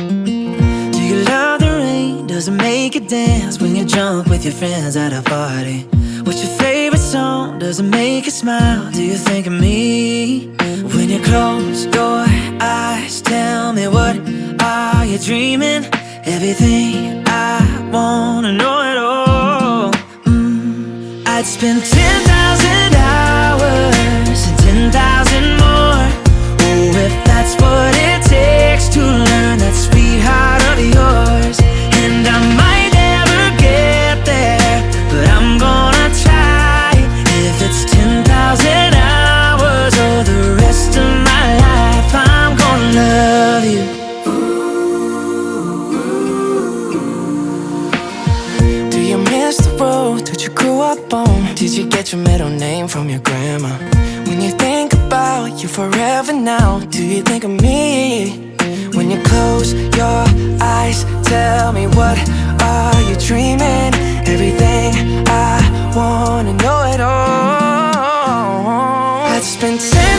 Do you love the rain? Does it make you dance when you're drunk with your friends at a party? What's your favorite song? Does it make you smile? Do you think of me? When you close your eyes, tell me, what are you dreaming? Everything I wanna know it all. I'd spend 10,000 hours and 10,000 more. Oh, if that's what it takes to learn that sweetheart of yours. And I might never get there, but I'm gonna try. If it's 10,000 hours or the rest of my life, I'm gonna love you. Do you miss the road that you grew up on? Did you get your middle name from your grandma? When you think about you forever now, do you think of me? When you close your eyes, tell me, what are you dreaming? Everything I wanna know it all. I'd spend 10